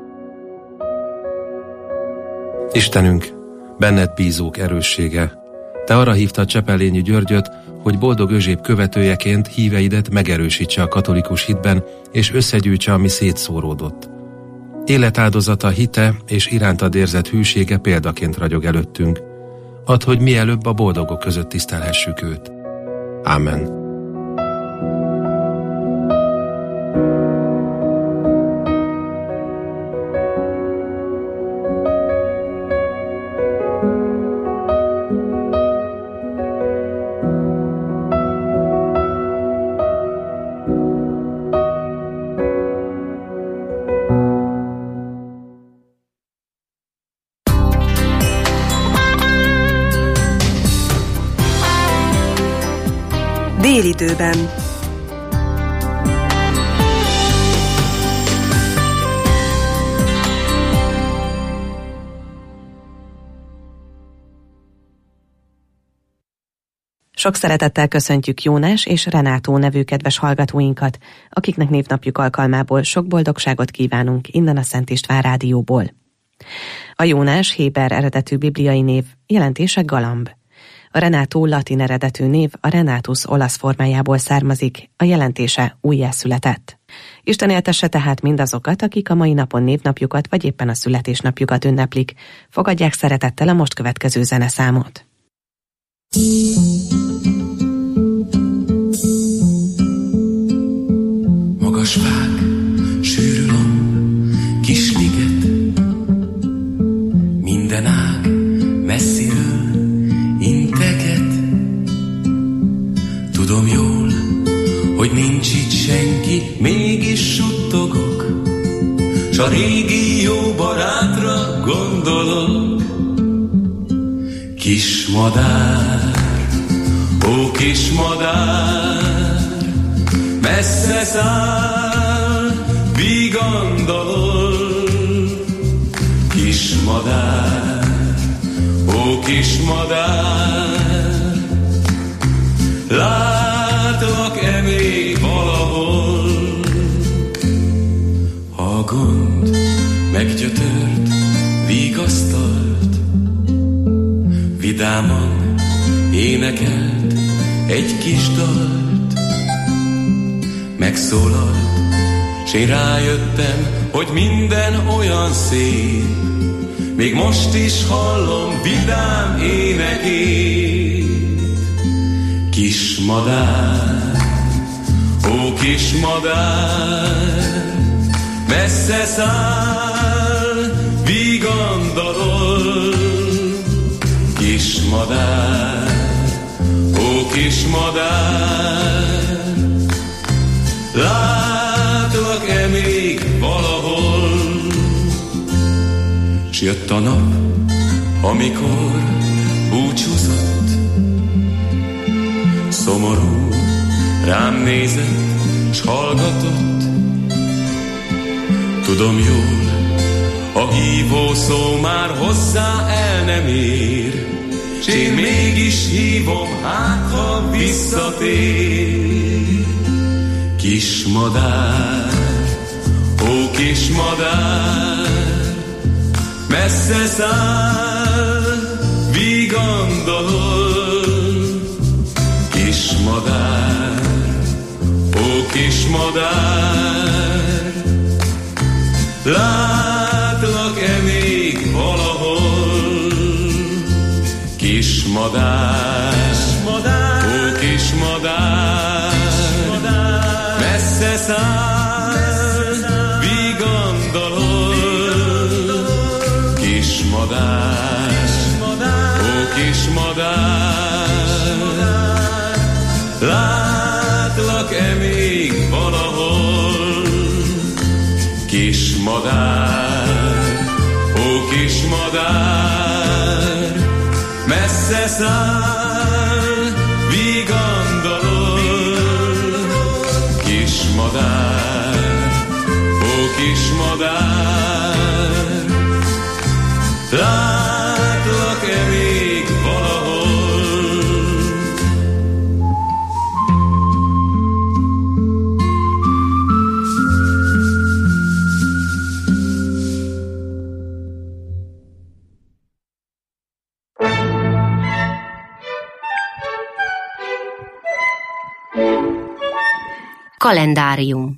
Istenünk, benned bízók erőssége, te arra hívtad Csepelényi Györgyöt, hogy boldog Özséb követőjeként híveidet megerősítse a katolikus hitben, és összegyűjtse, ami szétszóródott. Életáldozata, hite és irántad érzett hűsége példaként ragyog előttünk. Add, hogy mielőbb a boldogok között tisztelhessük őt. Ámen. Délidőben. Sok szeretettel köszöntjük Jónás és Renátó nevű kedves hallgatóinkat, akiknek névnapjuk alkalmából sok boldogságot kívánunk innen a Szent István Rádióból. A Jónás héber eredetű bibliai név, jelentése galamb. A Renátó latin eredetű név a Renatus olasz formájából származik, a jelentése újjászületett. Isten éltesse tehát mindazokat, akik a mai napon névnapjukat vagy éppen a születésnapjukat ünneplik. Fogadják szeretettel a most következő zeneszámot. Magas fák, sűrű lomb, kis liget, minden ág messziről integet. Tudom jól, hogy nincs itt senki, mégis suttogok, s a régi jó barátra gondolok. Kis madár, ó kis madár, messze száll, vigandalol. Kis madár, ó kis madár, látlak-e még valahol? Ha a gond meggyötört, vigasztalt, vidáman énekelt egy kis dalt, megszólalt, s én rájöttem, hogy minden olyan szép, még most is hallom vidám énekét. Kis madár, ó kis madár, messze száll, vigandalol. Kis madár, ó kis madár, látlak-e még valahol? S jött a nap, amikor búcsúzott, szomorú rám nézett, s hallgatott. Tudom jól, a hívó szó már hozzá el nem ér, s én mégis hívom, hát ha visszatér. Kis madár, ó kis madár, messze száll, vigandalol. Kis madár, ó kis madár, látlak-e még valahol? Kis madár, ó kis madár, messze száll, vigandalol. Kis madár, ó kis madár, látlak-e még valahol? Kis madár, ó kis madár, messze száll, vigandalol. Kis madár, ó kis madár, látlak-e még valahol? Kalendárium.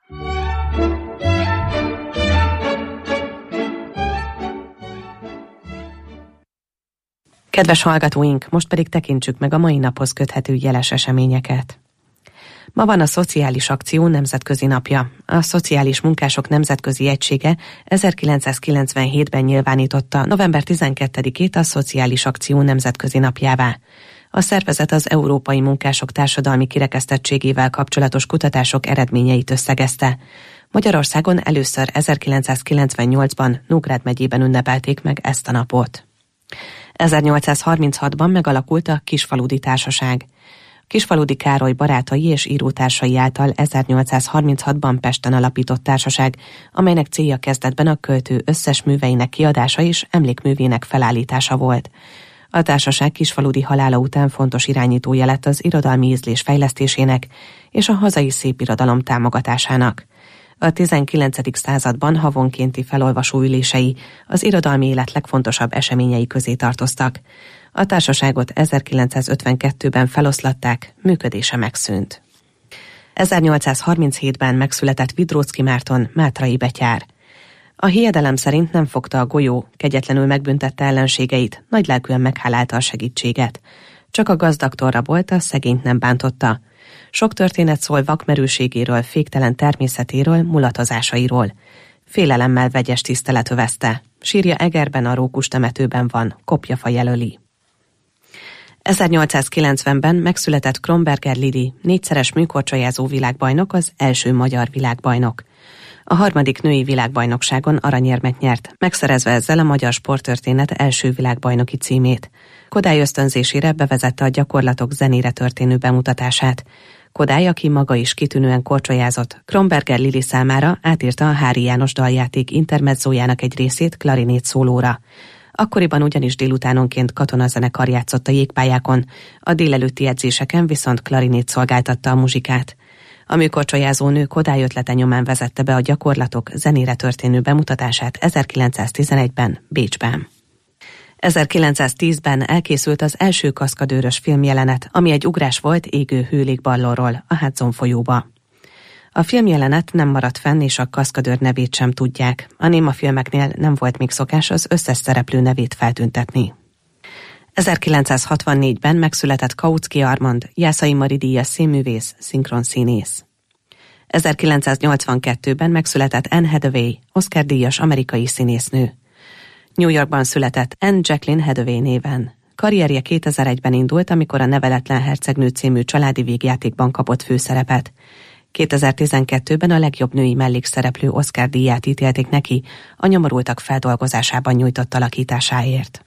Kedves hallgatóink, most pedig tekintsük meg a mai naphoz köthető jeles eseményeket. Ma van a Szociális Akció nemzetközi napja. A Szociális Munkások Nemzetközi Egysége ezerkilencszázkilencvenhétben nyilvánította november tizenkettedikét a Szociális Akció nemzetközi napjává. A szervezet az európai munkások társadalmi kirekesztettségével kapcsolatos kutatások eredményeit összegezte. Magyarországon először ezerkilencszázkilencvennyolcban Nógrád megyében ünnepelték meg ezt a napot. ezernyolcszázharminchatban megalakult a Kisfaludy Társaság. Kisfaludy Károly barátai és írótársai által ezernyolcszázharminchatban Pesten alapított társaság, amelynek célja kezdetben a költő összes műveinek kiadása és emlékművének felállítása volt. A társaság Kisfaludy halála után fontos irányítója lett az irodalmi ízlés fejlesztésének és a hazai szépirodalom támogatásának. A tizenkilencedik században havonkénti felolvasó ülései az irodalmi élet legfontosabb eseményei közé tartoztak. A társaságot ezerkilencszázötvenkettőben feloszlatták, működése megszűnt. ezernyolcszázharminchétben megszületett Vidróczky Márton, mátrai betyár. A hiedelem szerint nem fogta a golyó, kegyetlenül megbüntette ellenségeit, nagylelkűen meghálálta a segítséget. Csak a gazdagtól rabolt, a szegényt nem bántotta. Sok történet szól vakmerőségéről, féktelen természetéről, mulatozásairól. Félelemmel vegyes tisztelet övezte. Sírja Egerben a Rókus temetőben van, kopjafa jelöli. ezernyolcszázkilencvenben megszületett Kronberger Lili, négyszeres műkorcsolyázó világbajnok, az első magyar világbajnok. A harmadik női világbajnokságon aranyérmet nyert, megszerezve ezzel a magyar sporttörténet első világbajnoki címét. Kodály ösztönzésére bevezette a gyakorlatok zenére történő bemutatását. Kodály, aki maga is kitűnően korcsolyázott, Kronberger Lili számára átírta a Háry János daljáték intermezzójának egy részét klarinét szólóra. Akkoriban ugyanis délutánonként katonazenekar játszott a jégpályákon, a délelőtti edzéseken viszont klarinét szolgáltatta a muzsikát. A műkorcsolyázó nő Kodály ötlete nyomán vezette be a gyakorlatok zenére történő bemutatását ezerkilencszáztizenegyben Bécsben. ezerkilencszáztízben elkészült az első kaszkadőrös filmjelenet, ami egy ugrás volt égő hőlégballonról a Hudson folyóba. A filmjelenet nem maradt fenn, és a kaszkadőr nevét sem tudják. A némafilmeknél nem volt még szokás az összes szereplő nevét feltüntetni. ezerkilencszázhatvannégyben megszületett Kautsky Armand, Jászai Mari díjas színművész, szinkronszínész. ezerkilencszáznyolcvankettőben megszületett Anne Hathaway, Oscar-díjas amerikai színésznő. New Yorkban született Anne Jacqueline Hathaway néven. Karrierje kétezer-egyben indult, amikor a Neveletlen hercegnő című családi végjátékban kapott főszerepet. kétezer-tizenkettőben a legjobb női mellékszereplő Oscar-díját ítélték neki a Nyomorultak feldolgozásában nyújtott alakításáért.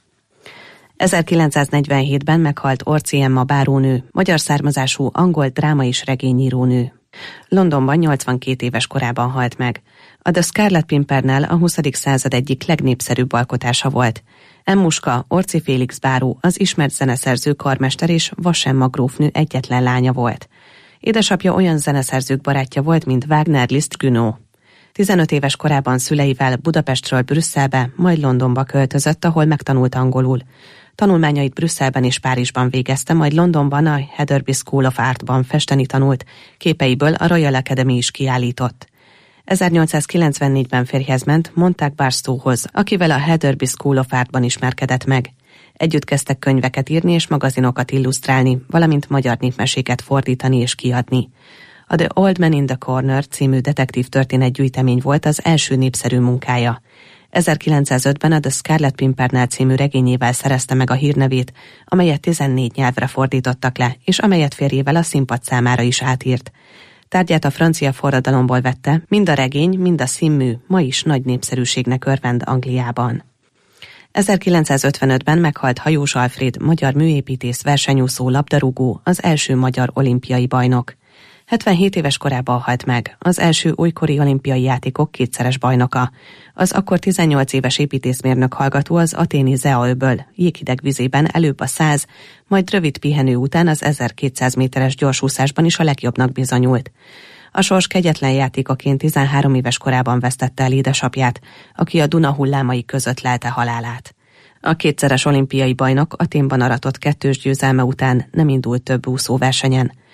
ezerkilencszáznegyvenhétben meghalt Orczy Emma bárónő, magyar származású angol dráma- és regényírónő. Londonban nyolcvankét éves korában halt meg. A The Scarlet Pimpernel a huszadik század egyik legnépszerűbb alkotása volt. Emmuska, Orczy Félix báró, az ismert zeneszerző, karmester és Vass Emma grófnő egyetlen lánya volt. Édesapja olyan zeneszerzők barátja volt, mint Wagner, Liszt, Gounod. tizenöt éves korában szüleivel Budapestről Brüsszelbe, majd Londonba költözött, ahol megtanult angolul. Tanulmányait Brüsszelben és Párizsban végezte, majd Londonban a Heatherby School of Artban festeni tanult, képeiből a Royal Academy is kiállított. ezernyolcszázkilencvennégyben férjhez ment Montague Barstowhoz, akivel a Heatherby School of Artban ismerkedett meg. Együtt kezdtek könyveket írni és magazinokat illusztrálni, valamint magyar népmeséket fordítani és kiadni. A The Old Man in the Corner című detektív történetgyűjtemény volt az első népszerű munkája. ezerkilencszázötben a The Scarlet Pimpernel című regényével szerezte meg a hírnevét, amelyet tizennégy nyelvre fordítottak le, és amelyet férjével a színpad számára is átírt. Tárgyát a francia forradalomból vette, mind a regény, mind a színmű ma is nagy népszerűségnek örvend Angliában. ezerkilencszázötvenötben meghalt Hajós Alfréd, magyar műépítész, versenyúszó, labdarúgó, az első magyar olimpiai bajnok. hetvenhét éves korában halt meg, az első újkori olimpiai játékok kétszeres bajnoka. Az akkor tizennyolc éves építészmérnök hallgató az athéni Zeaöböl jéghideg vizében előbb a száz, majd rövid pihenő után az ezerkétszáz méteres gyorsúszásban is a legjobbnak bizonyult. A sors kegyetlen játékaként tizenhárom éves korában vesztette el édesapját, aki a Duna hullámai között lelte halálát. A kétszeres olimpiai bajnok Athénban aratott kettős győzelme után nem indult több úszóversenyen.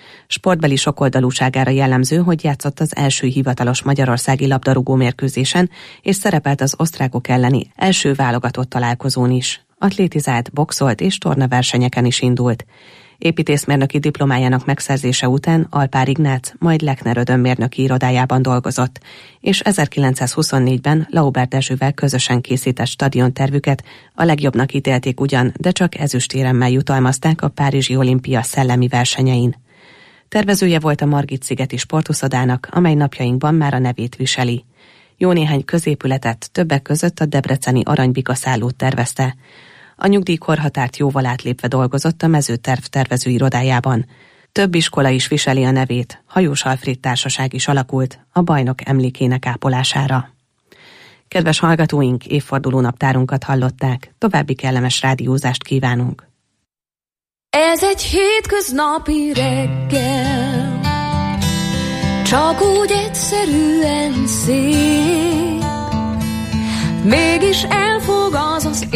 Sportbeli sokoldalúságára jellemző, hogy játszott az első hivatalos magyarországi labdarúgó mérkőzésen, és szerepelt az osztrákok elleni első válogatott találkozón is. Atlétizált, boxolt és tornaversenyeken is indult. Építészmérnöki diplomájának megszerzése után Alpár Ignác, majd Lechner Ödön mérnöki irodájában dolgozott, és ezerkilencszázhuszonnégyben Laubert Dezsővel közösen készített stadiontervüket a legjobbnak ítélték ugyan, de csak ezüstéremmel jutalmazták a Párizsi Olimpia szellemi versenyein. Tervezője volt a Margit-szigeti sportuszodának, amely napjainkban már a nevét viseli. Jó néhány középületet, többek között a debreceni Aranybika szállót tervezte. A nyugdíjkorhatárt jóval átlépve dolgozott a mezőterv tervező irodájában. Több iskola is viseli a nevét, Hajós Alfréd Társaság is alakult a bajnok emlékének ápolására. Kedves hallgatóink, évfordulónaptárunkat hallották, további kellemes rádiózást kívánunk. Ez egy hétköznapi reggel, csak úgy egyszerűen szép, mégis elfog az az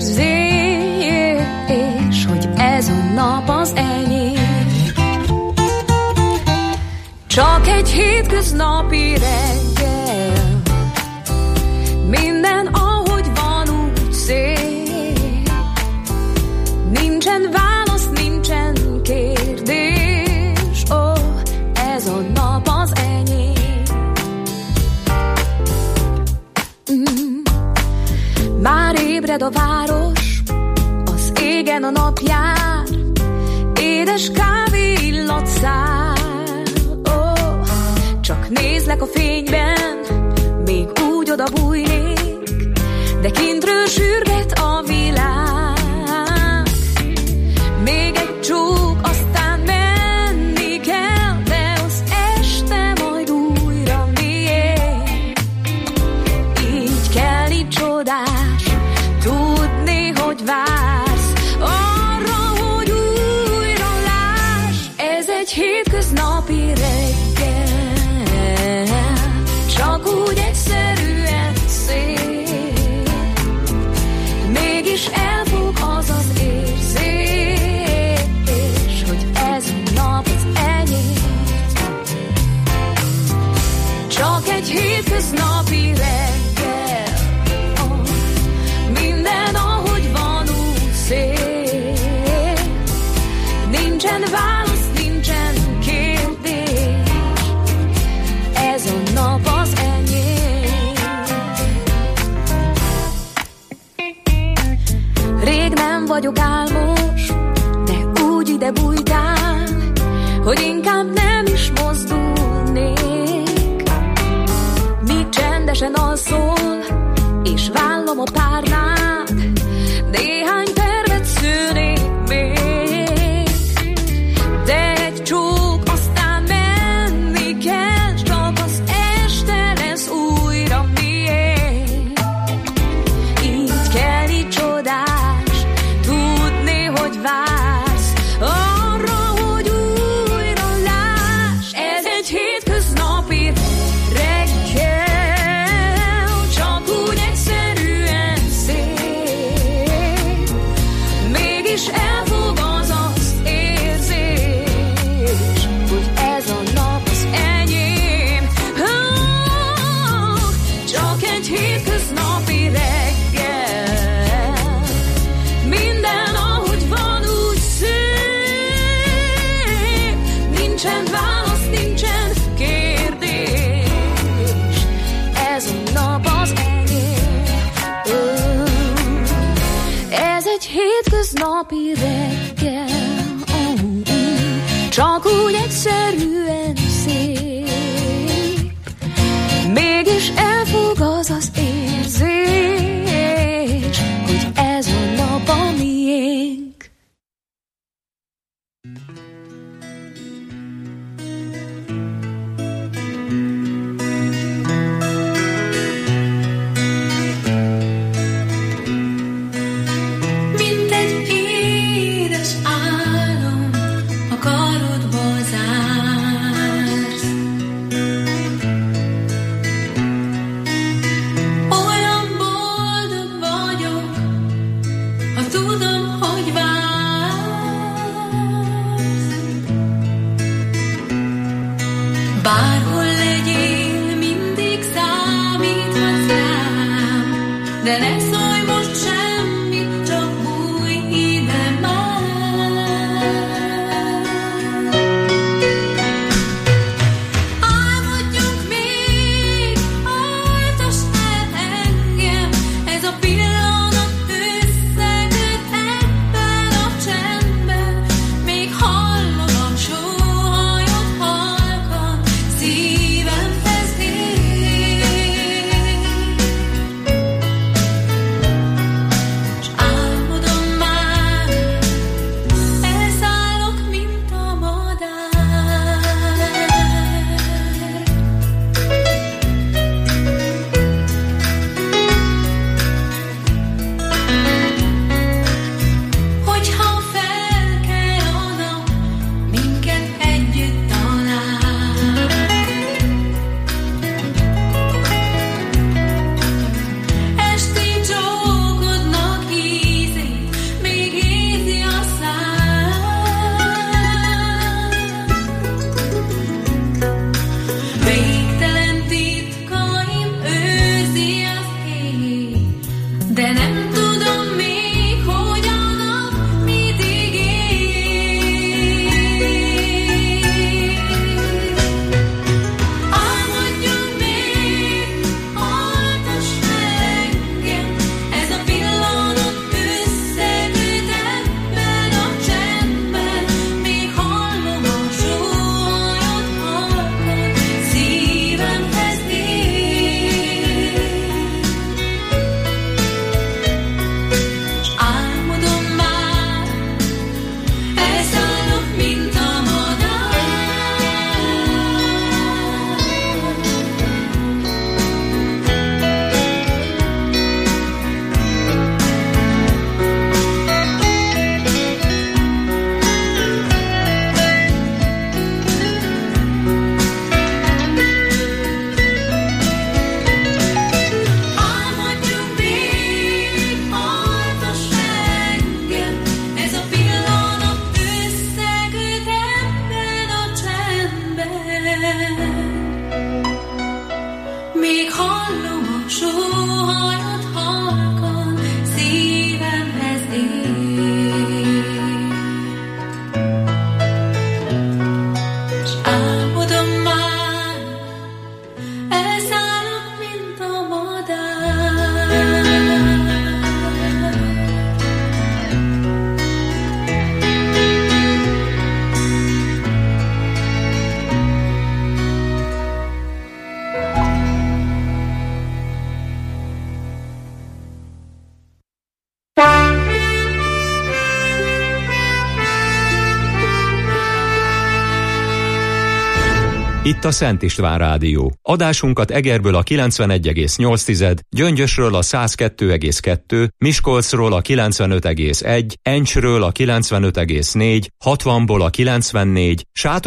érzés, hogy ez a nap az enyém. Csak egy hétköznapi reggel, minden ahogy van úgy szép, nincsen válasz, nincsen kérdés, ó, oh, ez a nap az enyém. Mm. Már ébred a város, az égen a nap jár, édes kávé illat szár, oh, csak nézlek a fényben, még úgy oda bújnék, de kintről sürget a világ. Még egy csók, aztán menni kell, de az este majd újra miénk. Így kell, így csodás, tudni, hogy vársz arra, hogy újra láss. Ez egy hétköznapi reggel, csak úgy egyszerűen szép, mégis elfog az az érzés, hogy ez a nap az enyém. Csak egy hétköznapi reggel, oh, minden ahogy van úgy szép, nincsen válasz, nincsen kérdés, ez a nap az enyém. Rég nem vagyok álmos, de úgy ide bújtál, hogy inkább nem is mozdulnék. Míg csendesen alszol, és vállom a párnád, néhány tervet szőnék még. De egy csók, aztán menni kell, csak az este lesz újra miénk. Így kell, így csodás, tudni, hogy vársz arra, hogy újra láss. Ez egy hétköznapi reggel, csak úgy egyszerűen szép, mégis elfog az az érzés, hogy ez a nap az enyém. Oh, csak egy hétköznapi reggel, minden ahogy van úgy szép, nincsen válasz, nincsen kérdés, ez a nap az enyém. Oh, ez egy hétköznapi reggel, oh, mm, csak úgy egyszerűen szép, mégis elfog az az érzés, hogy ez a nap a miénk. Mindegy édes álom a karodba zársz. de ne szólj most semmit, csak bújj ide már. Álmodjunk még, oltasd el engem, ez a pillanat összeköt ebben a csendben, még hallom a sóhajod halkan, szívemhez ér. S álmodom már, elszállok, mint a madár. Hogyha felkel a nap, minket együtt talál. Esti csókodnak ízét, még érzi a szám. Végtelen titkaim őrzi az ég, de nem tudom még, hogy a nap mit ígér. Álmodjunk még, oltasd el engem, ez a pillanat összeköt ebben a csendben, még hallom a sóhajod halkan, szívemhez ér. S álmodom már, elszállok, mint a madár. Álmodjunk még, oltasd el engem, ez a pillanat összeköt ebben a csendben, még hallom a sóhajod halkan, szívemhez ér. S álmodom már, elszállok, mint a madár. Itt a Szent István Rádió. Adásunkat Egerből a kilencvenegy egész nyolc, Gyöngyösről a száz kettő egész kettő, Miskolcról a kilencvenöt egész egy, Encsről a kilencvenöt egész négy, hatvanból a kilencvennégy, Sátor